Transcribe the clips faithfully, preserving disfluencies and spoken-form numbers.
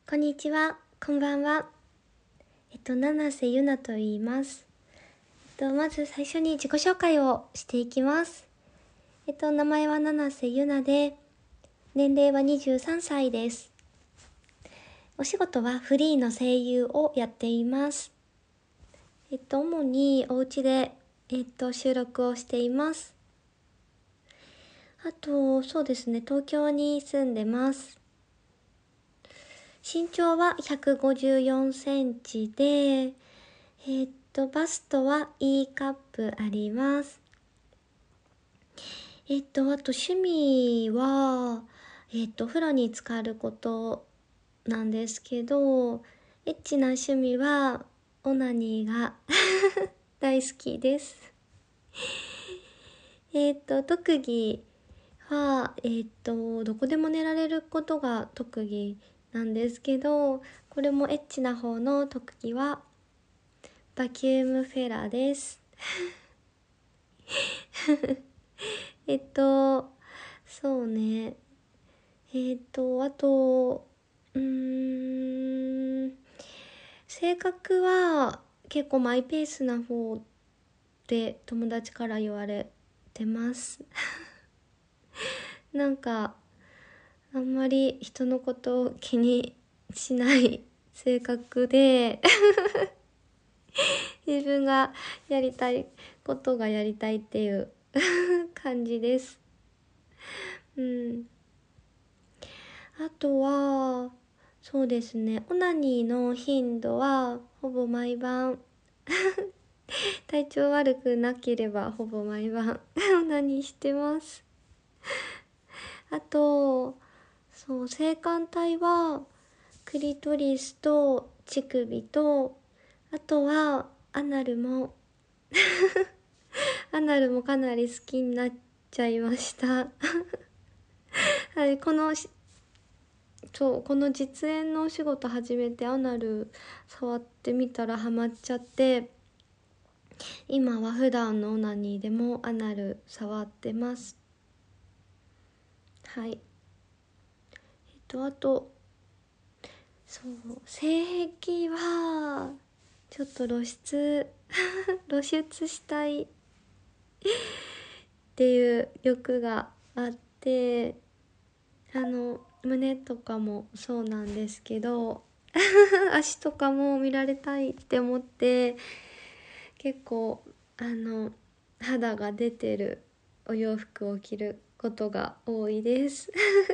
こんにちは、こんばんは。えっと、七瀬ゆなと言います。えっと、まず最初に自己紹介をしていきます。えっと、名前は七瀬ゆなで、年齢はにじゅうさんさいです。お仕事はフリーの声優をやっています。えっと、主にお家で、えっと、収録をしています。あと、そうですね、東京に住んでます。身長はひゃくごじゅうよんセンチで、えーっと、バストは E カップあります。えーっと、あと趣味は、えーっと、お風呂に浸かることなんですけど、エッチな趣味は、オナニーが大好きです。えーっと、特技は、えーっと、どこでも寝られることが特技なんですけど、これもエッチな方の特技は、バキュームフェラです。えっと、そうね。えっと、あと、うーん、性格は結構マイペースな方で友達から言われてます。なんか、あんまり人のことを気にしない性格で自分がやりたいことがやりたいっていう感じです。うん。あとは、そうですね、オナニーの頻度はほぼ毎晩体調悪くなければほぼ毎晩オナニーしてます。あと、そう、性感帯はクリトリスと乳首と、あとはアナルもアナルもかなり好きになっちゃいましたはい、このそうこの実演のお仕事始めてアナル触ってみたらハマっちゃって、今は普段のオナニーでもアナル触ってます。はい。えっとあと、そう性癖はちょっと露出露出したいっていう欲があって、あの胸とかもそうなんですけど足とかも見られたいって思って、結構あの肌が出てるお洋服を着ることが多いです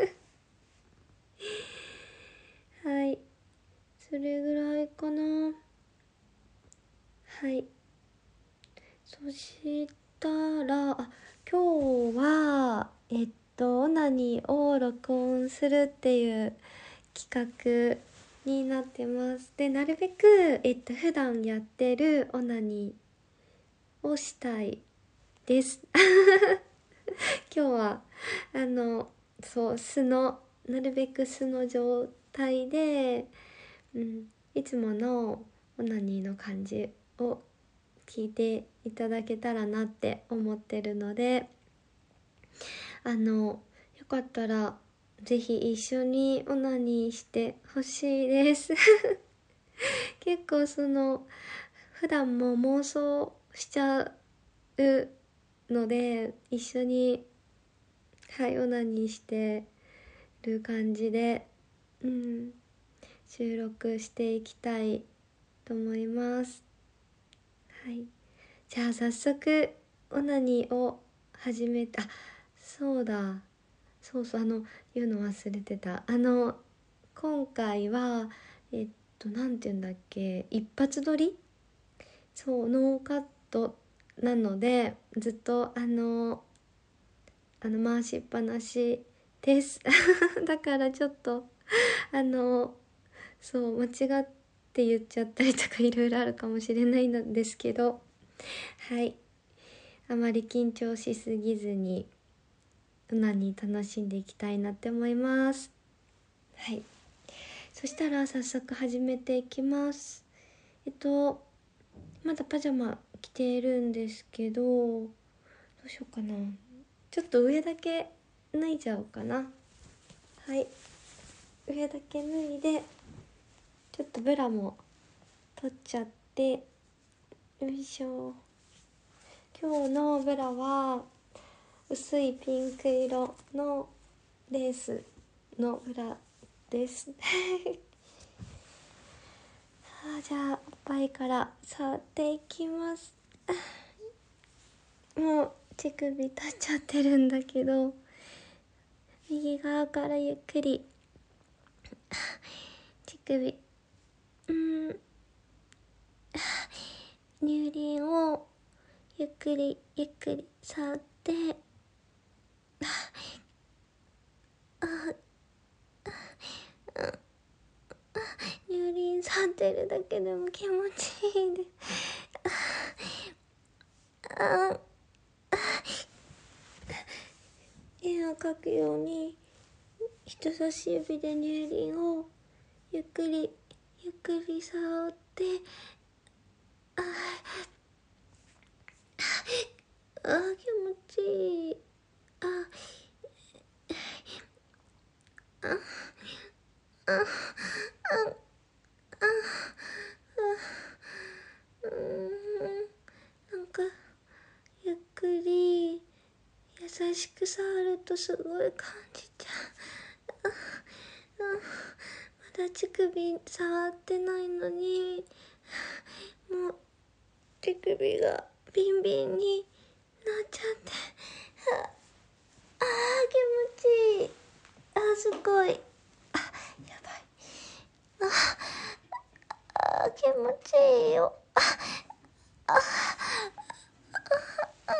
はい、それぐらいかな。はい、そしたら、あ、今日はえっとオナニーを録音するっていう企画になってます。で、なるべくえっと普段やってるオナニーをしたいです今日はあのそう素のなるべく素の状態で、うん、いつものオナニーの感じを聞いていただけたらなって思ってるので、あのよかったらぜひ一緒にオナニーしてほしいです結構その普段も妄想しちゃうので、一緒にはいオナニーしてる感じで、うん、収録していきたいと思います。はい、じゃあ早速オナニーを始めて、あ、そうだ、そうそう、あの言うの忘れてた。あの今回はえっとなんて言うんだっけ、一発撮り、そうノーカットなので、ずっとあのあの回しっぱなしですだからちょっとあのそう間違って言っちゃったりとかいろいろあるかもしれないのですけど、はい、あまり緊張しすぎずにオナニー楽しんでいきたいなって思います。はい、そしたら早速始めていきます。えっとまだパジャマ着てるんですけど、どうしようかな、ちょっと上だけ脱いじゃおうかな。はい、上だけ脱いでちょっとブラも取っちゃって、よいしょ。今日のブラは薄いピンク色のレースのブラですあ、じゃあおっぱいから触っていきますもう乳首立っちゃってるんだけど、右側からゆっくり乳首、うん乳輪をゆっくりゆっくり触って、あ乳輪触ってるだけでも気持ちいいですあ絵を描くように人差し指で乳輪をゆっくりゆっくり触って、ああ気持ちいい、あああああうん、なんかゆっくり優しく触るとすごい感じちゃう。ああまだ乳首触ってないのにもう手首がビンビンになっちゃって、ああ気持ちいい、あすごい、あやばい、ああ気持ちいいよ、あああ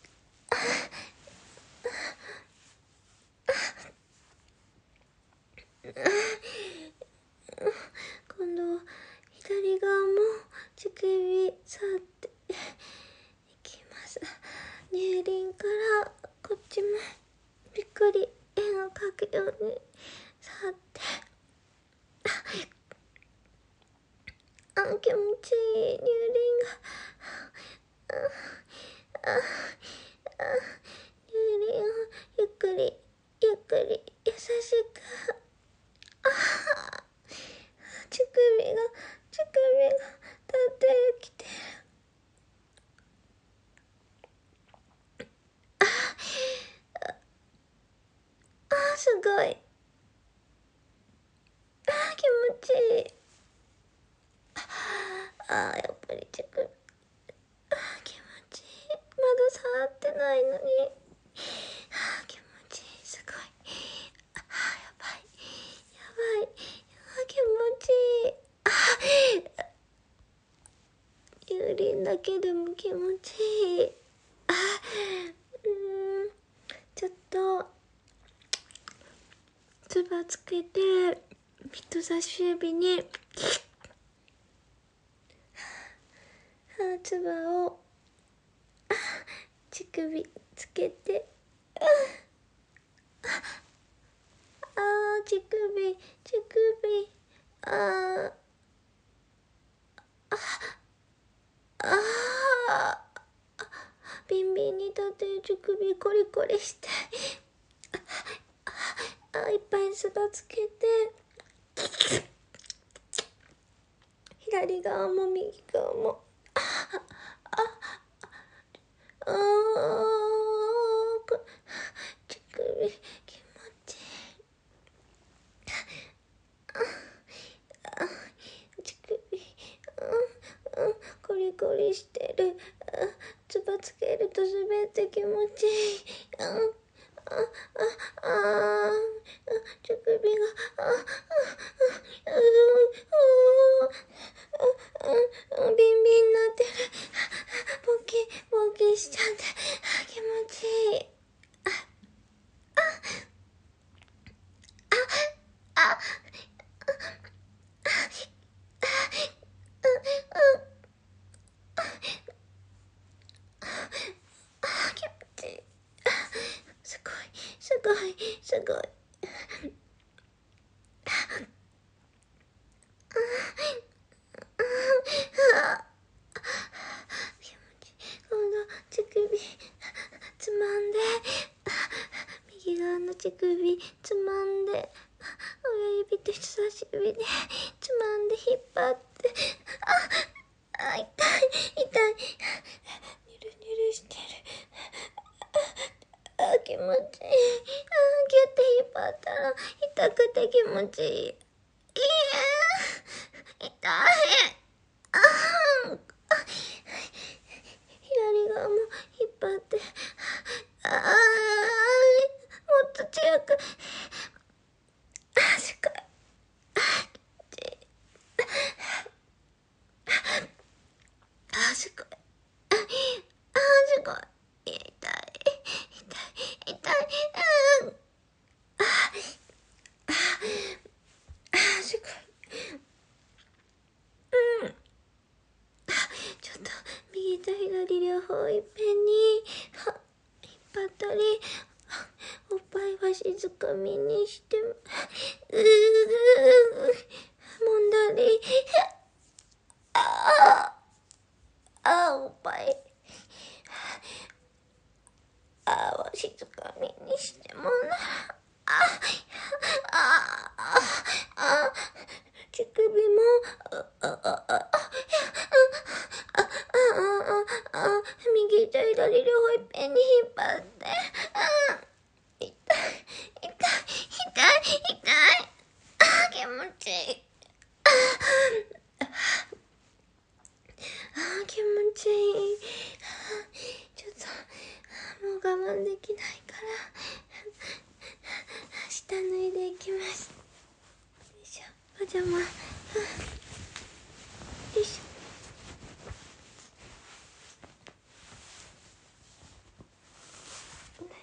今度は左側も乳首触っていきます。乳輪からこっちもびっくり円を描くように触って、あ気持ちいい、乳輪があああ乳輪をゆっくりゆっくり優しく、あ乳首が乳首が立ってきてる、あすごい、あ気持ちいい、あやっぱり乳首、あ気持ちいい、まだ触ってないのに、あ気持ちいい、すごい、あやばいやばい、あ気持ちいい、あ乳輪だけでも気持ちいい、あうんちょっとつばつけて人差し指につばを乳首つけて、ああ乳首乳首、あああビンビンに立ってる乳首コリコリしてあいっぱいつばつけて、左側も右側も、ああああ乳首気持ちいい、ああ乳首うんうんコリコリしてる、あつばつけると滑って気持ちいい、うんああああ乳首がああうんうんビンビンになってる、ボキボキしちゃって気持ちいい、あああ気持ちいい、すごいすごいすごい、気持ちいい、今度乳首つまんで、右側の乳首つまんで、親指と人差し指でつまんで気持ちいい。いや痛い。あー左側も引っ張って。あーもっと強く。あ、すごい。あ、すごい。あ、すごい。痛い。痛い。痛い。うん。あ、あ、あ、すごい。うん。ちょっと右と左両方いっぺんには引っ張ったり、おっぱいは静かみにして、うー揉んだり、ああ、ああ、おっぱい、ああ、静かみにしてもな、ああ、ああ、ああ、乳首も、ああ、ああ、ああ、ああ、ああ、右と左両方いっぺんに引っ張って、あ痛い、痛い、痛い、痛い、ああ、気持ちいい。ああ、気持ちいい。ちょっと、もう我慢できないから、下脱いでいきます。よいしょ、パジャマ。よいしょ。よ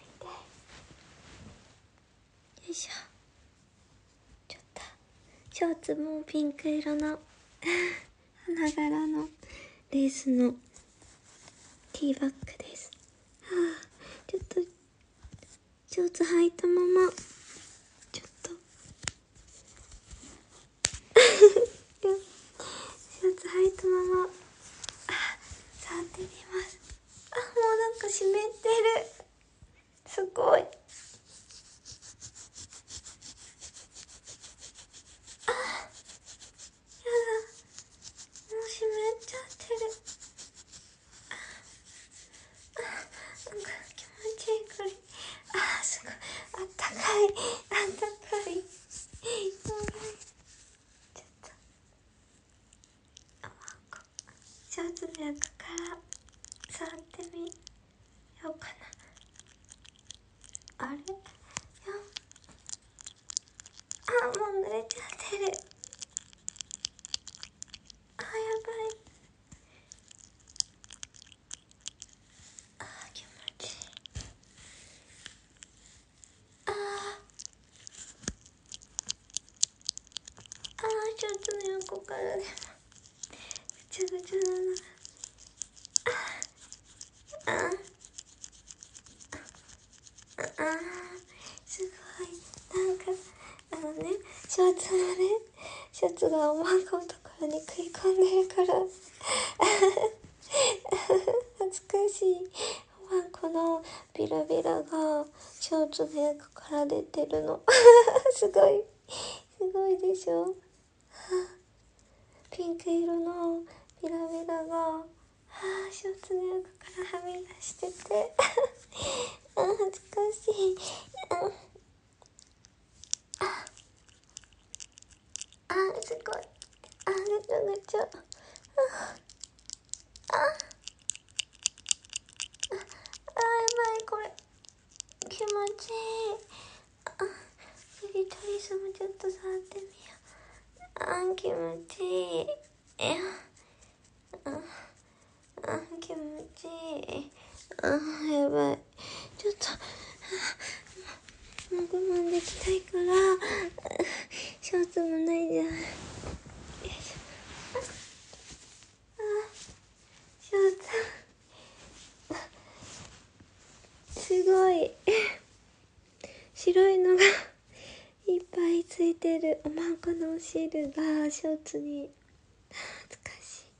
いしょ。ちょっとショーツもピンク色の花柄のレースのティーバッグです。はあ、ちょっとショーツ履いたままちょっとショーツ履いたままあ触ってみます。あ、もうなんか湿ってる。すごい。もう湿っちゃってる。なんか気持ちいいこれ。あーすごい。あったかい。あったかい。やばい。ちょっと。あ、こショーツの中から触ってみようかな。あれ？いや。あ、もう濡れちゃってる。あ、やばい。あ、気持ちいい。ああ、ショーツの横からでもぐちゃぐちゃだな。ああ、ああ、すごい。なんかあのね、ショーツのね、シャツがおまんこのところに食い込んでるから恥ずかしい。おまんこのビラビラがショーツの中から出てるのすごいすごいでしょ。ピンク色のビラビラが、はあ、ショーツの中からはみ出しててあ、恥ずかしい。あ、あ、すごい。あ、ぐちゃぐちゃ。あ、あ、あ、やばい、これ。気持ちいい。あ、クリトリスもちょっと触ってみよう。あ、気持ちいい。え、あ、あ、気持ちいい。あ、やばい。ちょっと、もう我慢できないから、ショーツもないじゃん。よいしょ。あ、ショーツ。すごい。白いのがいっぱいついてる。おまんこのお汁がショーツに。恥ずかしい。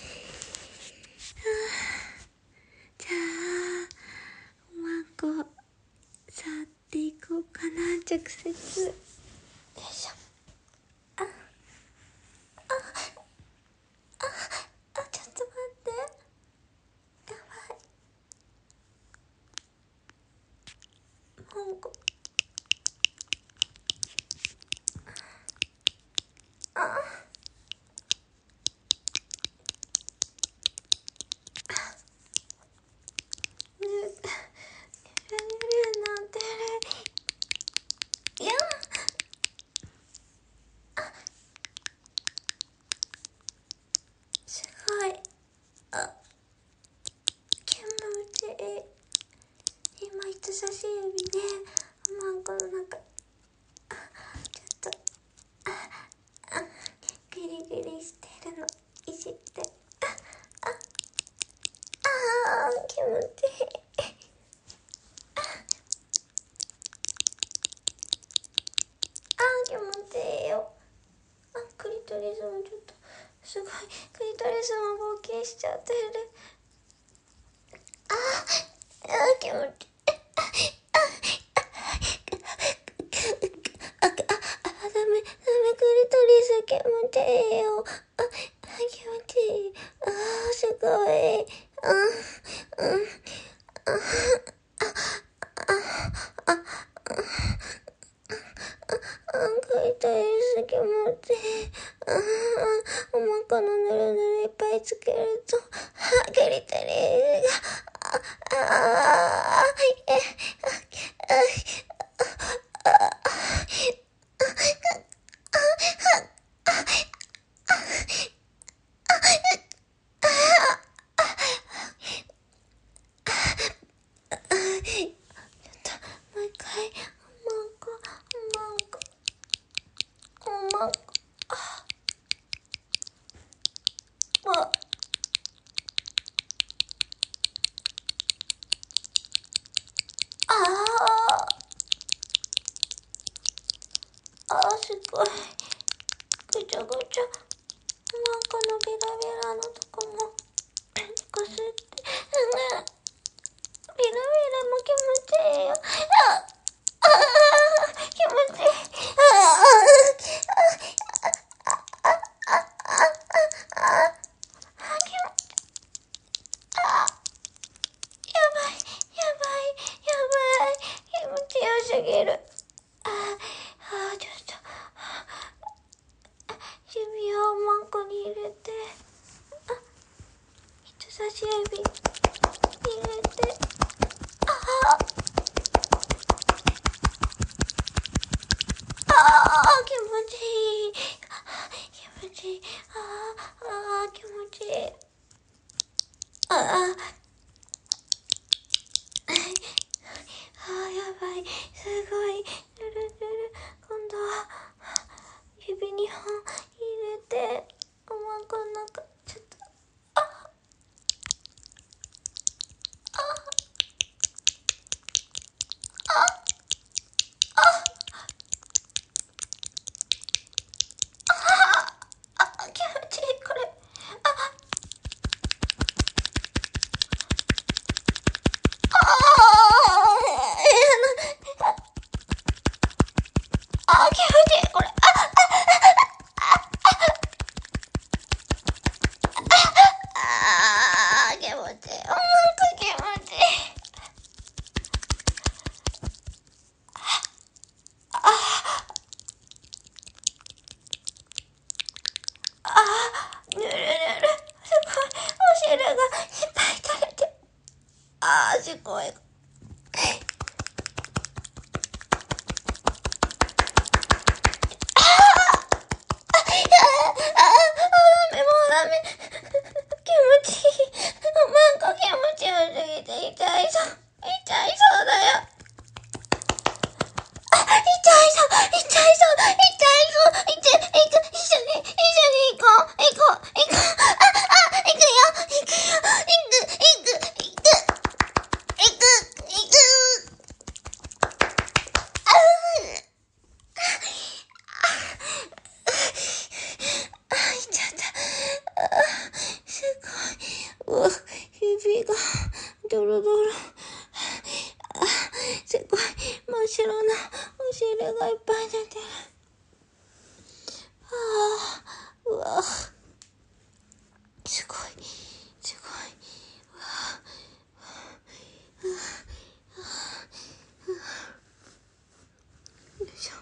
じゃあ、おまんこ触っていこうかな、直接。よいしょ。あ、あ、あ、あ、ちょっと待って。やばい。おまんこ。 トリスもちょっとすごい、クリトリスも冒険しちゃってる。あーあー気持ちいい。あ、あ、あ、あ、ダメ、ダメ、クリトリス気持ちいいよ。あ、気持ちいい。あー、すごい。あ、うん、あ、あ、あ、クリトリス気持ちいい。あ、お腹のぬるぬるいっぱいつけると、あ、クリトリスが、あ、あ、え、あ、あ、あ、もう一回、マンコ、マンコ、マンコ、あ、ま、あー、あー、すごい。ぐちゃぐちゃ。マンコのビラビラのとこも、こすって、うん、ビラビラも気持ちいいよ。あ、あー、気持ちいい。ああ、あ、あ、あ、あ、あ、気持ちいい。あ、やばい、やばい、やばい。気持ちよすぎる。あ、あ、ちょっと、指輪をマンコに入れて、あ、人差し指入れて、ああ、ああ、気持ちいい。気持ちいい。ああ、ああ、気持ちいい。ああ、ああ、やばい。すごい。ぬるぬる。今度は、指にほん入れて、おまんこの中、ちょっと、あ、あ、あ、あ、あ、気持ちいい、これ。あ、ああ、あ、気持ちいい、これ。あ、あ、気持ちいい。おまんこ気持ちいい。ああ、ぬるぬる。すごい。お汁がいっぱい垂れて。ああ、すごい。ああ、もうダメ。気持ちいい。なんか気持ちよすぎて痛いそう。痛いそうだよ。あ、痛いそう、痛いそう、痛いそう、痛い、行く、一緒に、一緒に行こう、行こう、行こう。あ、あ、行くよ、行くよ、行く、行く、行く、行く、行く。あう、あ、いっちゃった。あ、すごい。うわ、指がドロドロ。あ、すごい。真っ白なお尻がいっぱい出てる。ああ、うわ、すごい、すごい。うわ、うわ、よいしょ。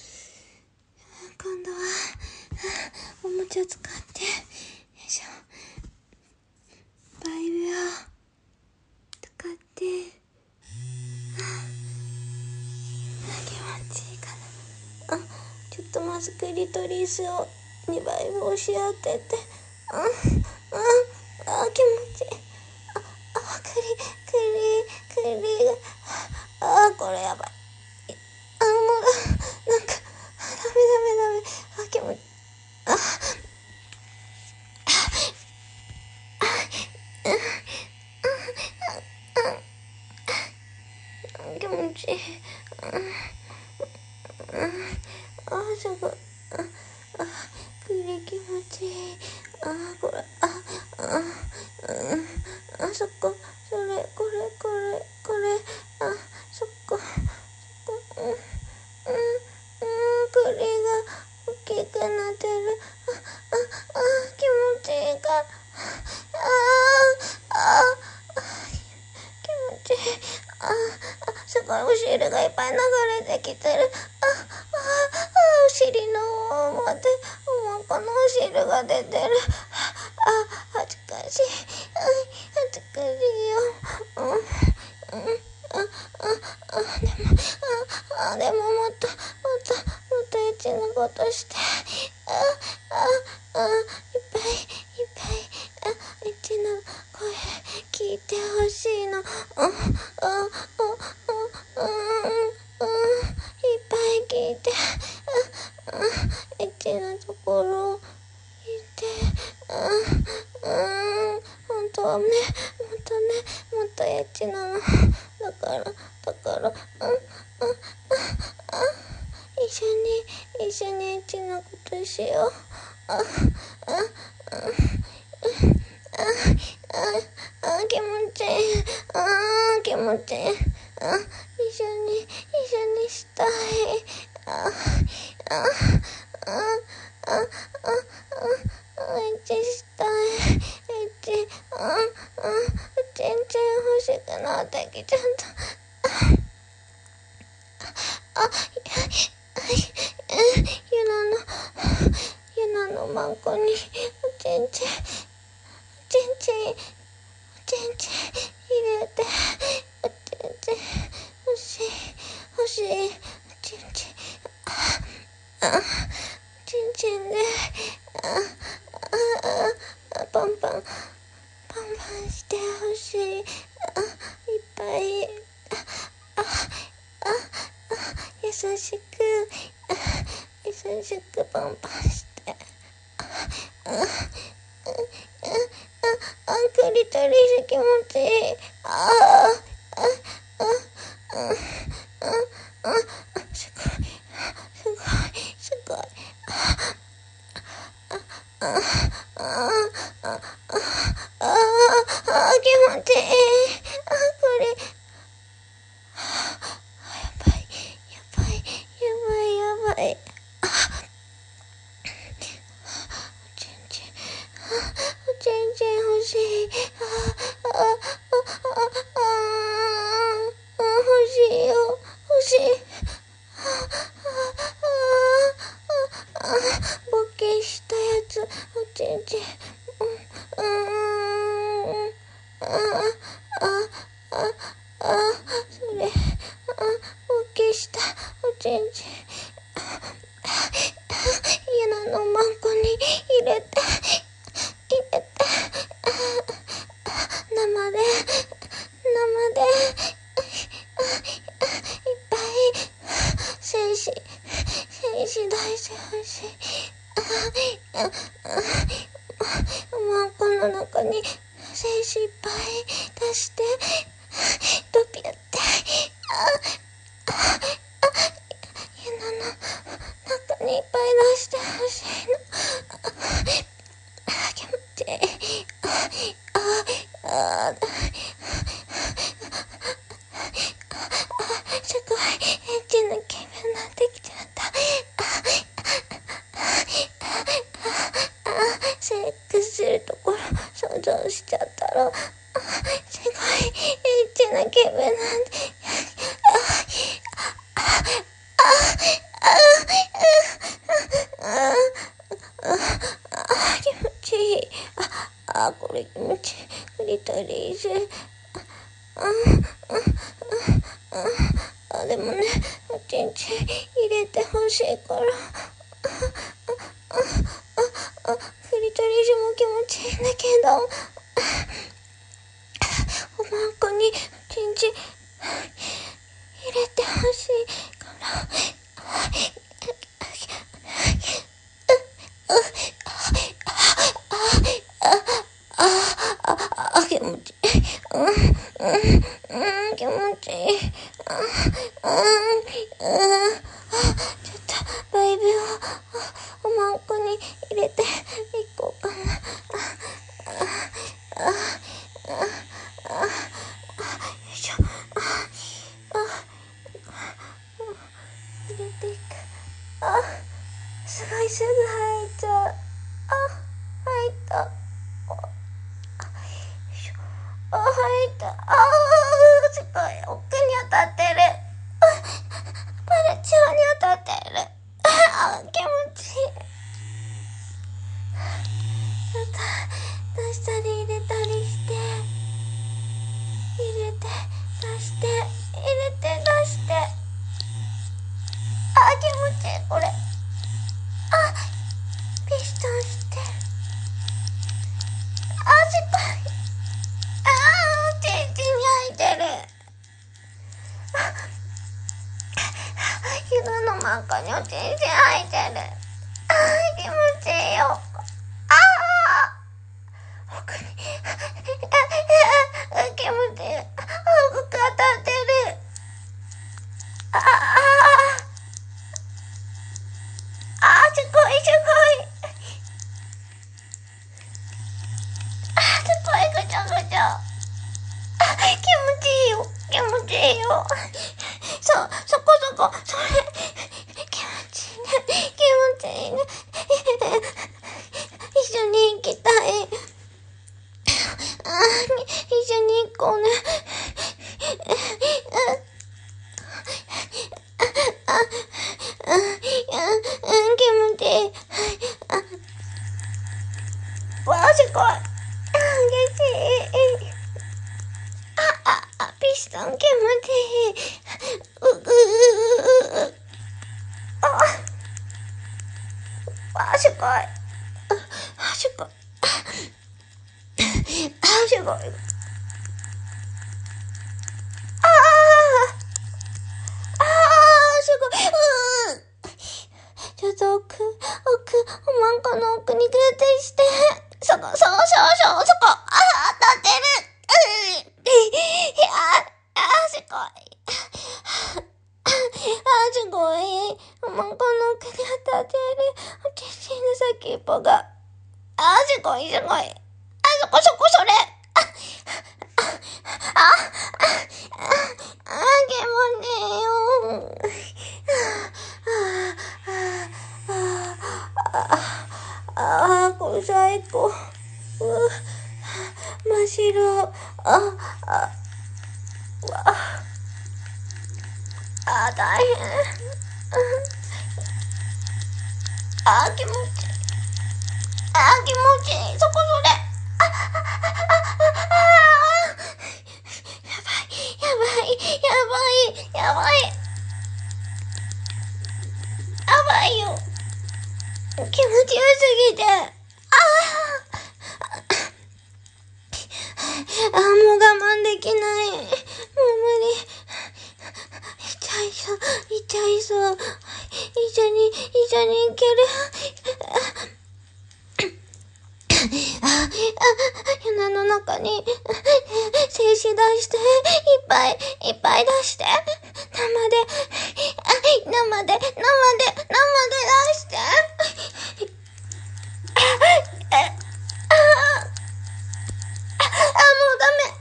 今度はおもちゃ使って、よいしょ。バイブを使って、気持ちいいかな。あ、ちょっとまずクリトリスをにバイブ押し当てて、あ、あ、あ、気持ちいい。あ、あ、クリ、クリ、クリが、あ、これやばい。あ、もう、なんか、ダメダメダメ。あ、気持ちいい。あ、気持ちいい。あ、すごい。あ、あ、クリちいい。あー、これ、あ、あ、うん、あ、そこ、それ、これ、これ、これ、あ、そこ、そこ、うん、うん、うん、栗が大きくなってる。あ、あ、あ、気持ちいいから。あー、あー、気持ちいい。あー、あ、すごいお尻がいっぱい流れてきてる。あ、あ、あ、お尻の方まで、もうこのお尻が出てる。あ、恥ずかしい。恥ずかしいよ。うん、うん、あ、あ、あ、でも、あ、あ、でももっと、もっと、もっとエッチなことして。あ、あ、あ、いっぱい、いっぱい、あ、エッチな声聞いてほしいの。うん、うん、うん、うん、うん、いっぱい聞いて。あ、あ、エッチなところを聞いて。あ、うん、本当はね、もっとね、もっとエッチなの。だから、だから、うん、うん、あ、一緒に、一緒にエッチなことしよう。あ、あ、あ、あ、あ、あ、気持ちいい。あ、気持ちいい。あ、一緒に、一緒にしたい。あ、あ、あ、あ、あ、あ、エッチしたい。エッチ、あ、あ、全然欲しくなってきちゃった。あ、あ、ゆなの、ゆなのマンコに、おちんちん、おちんちん、おちんちん入れて、おちんちん、欲しい、欲しい、おちんちん、あ、あ、おちんちんで、あ、あ、あ、パンパン、パンパンして欲しい、あ、いっぱい、あ、あ、あ、優しく、優しくパンパンして、あ、あ、あ、あ、クリトリス気持ちいい。あ、あ、あ、あ、あ、あ、すごい、すごい、すごい。あ、あ、あ、あ、あ、あ、気持ちいい。あ、これ、やばい、やばい、やばい、やばい。あ、おちんちん、おちんちん欲しい。あ、あ、あ、あ、あ、あ、欲しいよ、欲しい。あ、あ、あ、ボケしたやつ、おちんちん。うん、うん、あ、あ、あ、あ、それ、あ、ボケしたおちんちん。ゆなのマンコに入れて、入れて、生で、生で、いっぱい、精子、精子大事欲しい。あ、あ、マンコの中に精子いっぱい出して、ドピュって、あ、あ、ゆなの中にいっぱい出してほしいの。あ、気持ちいい。あ、あ、あ、すごいエッチな気分になってきちゃった。セックスするところ想像しちゃったら、すごいエッチな気分なんで、気持ちいい。あ、あ、これ気持ちいい。クリトリス。あ、あ、あ、でもね、おちんちん入れてほしいから。あ、あ、あ、クリトリスも気持ちいいんだけど、おまんこにちんちん入れてほしいから。あ、気持ちいい。うん、うん、うん、気持ちいい。うん、うん、うん。ちょっと、バイブを、おまんこに入れていごいすぐ入っちゃう。あ、入った。あ、入った。あー、すごい。奥に当たってる。パルチョに当たってる。あ、気持ちいい。出したり入れたりして、入れて出して、入れて出して。あ、気持ちいい、これ。あ、ピストンしてる。あ、すごい。あー、チンチンに入ってる。膝の真ん中におちんちん入ってる。あー、気持ちいいよ。あー、奥にあ、気持ちいい。奥当たってる。ああああ、すごいすごい。あ、すごい、ぐちゃぐちゃ。あ、気持ちいいよ、気持ちいいよ。そう、そこそこ、それ。気持ちいいね、気持ちいいね。一緒に行きたい。あ、一緒に行こうね。あ、あ、うん、気持ちいい。わあ、すごい。あ、嬉しい。あ、あ、あ、ピストン気持ちいい。う、う、う、う、う、あ、わあ、すごい。あ、すごい。あ、すごい。ああ、ああ、すごい。うー。ちょっと奥、奥、おまんこの奥にグーティして。そこ、そうそうそう、そこ。ああ、当たってる。うん。いや、ああ、すごい。ああ、すごい。おまんこの奥に当たってる。おちんちんの先っぽが。ああ、すごい、すごい。あ、そこ、そこ、それ。あ、あ、あ、あ、あ、気持ちいいよ。ああ、これ最高。う真っ白。あ、あ、あ、あ、大変。あ、気持ちいい。あ、気持ちいい。そこそれ。あ、あ、あ、あ、やばい、やばい、やばい、やばい。やばいよ。気持ちよすぎて。ああ、もう我慢できない。もう無理。いっちゃいそう、いっちゃいそう。一緒に、一緒に行ける。あ、あ、鼻の中に、精子出して、いっぱい、いっぱい出して。生で、あ、生で、生で、生で出して。あ、あ、あ、あ、もうダメ。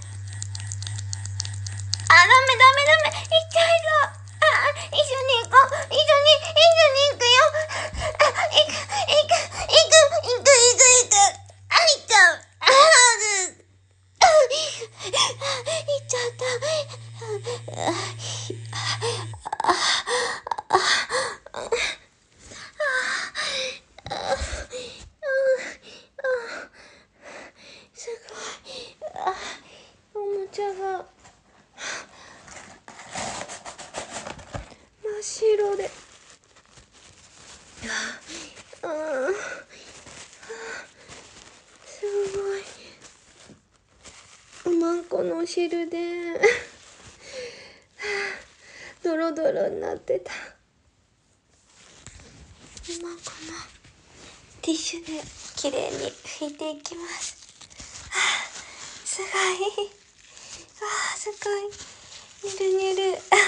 あ、ダメダメダメ。行っちゃいそう。あ、一緒に行こう。一緒に、一緒に行くよ。あ、行く、行く、行く、行く、行く、行く。あ、行っちゃう。あ、う、あ、行っちゃった。あ、あ、あ、あ、すごい。あ、おもちゃが真っ白で。うん、すごい。おまんこのお汁でドロドロになってた。おまんこのティッシュできれいに拭いていきます。はあ、すごい。ああ、すごい。にゅるにゅる。あ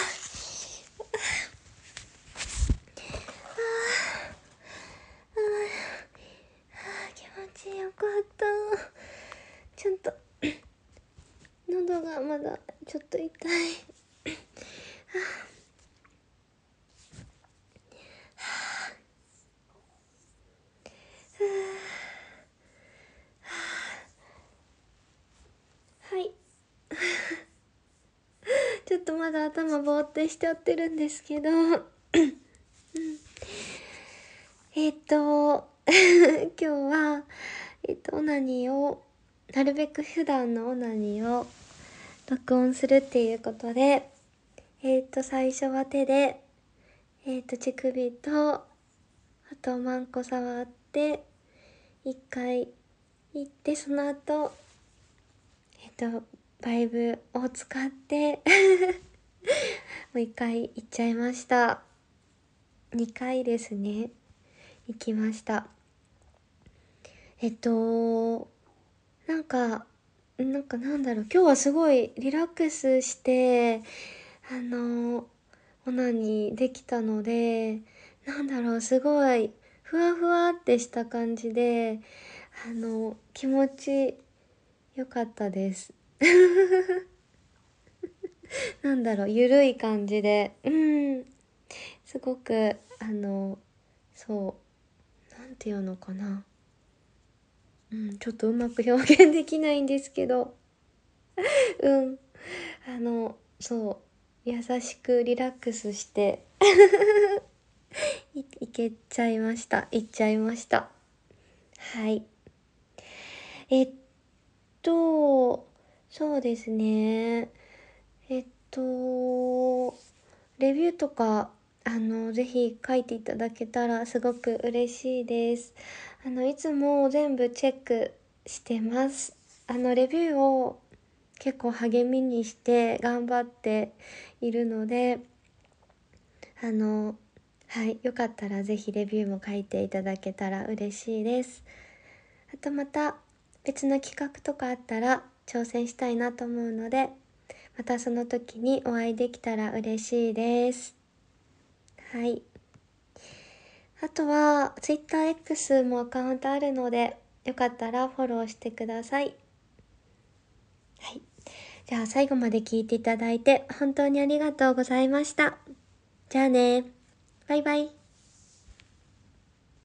あ、気持ちよかった。ちょっと喉がまだちょっと痛い。 まだ頭ぼーってしちゃってるんですけど、うん、えっと今日はえっとオナニーをなるべく普段のオナニーを録音するっていうことで、えっと最初は手でえっと乳首とあとマンコ触って一回行って、その後えっとバイブを使ってもう一回行っちゃいました。にかいですね、行きました。えっとなんかなんかなんだろう、今日はすごいリラックスしてあのオナニーできたので、なんだろう、すごいふわふわってした感じで、あの気持ちよかったですなんだろう、ゆるい感じで、うんすごくあのそうなんていうのかな、うんちょっとうまく表現できないんですけどうんあのそう優しくリラックスしていいけちゃいましたいっちゃいました。はい。えっとそうですね、えっとレビューとかあのぜひ書いていただけたらすごく嬉しいです。あのいつも全部チェックしてます。あのレビューを結構励みにして頑張っているので、あのはいよかったらぜひレビューも書いていただけたら嬉しいです。あとまた別の企画とかあったら挑戦したいなと思うので、またその時にお会いできたら嬉しいです。はい。あとは ツイッターエックス もアカウントあるので、よかったらフォローしてください。はい。じゃあ最後まで聞いていただいて本当にありがとうございました。じゃあね。バイバイ。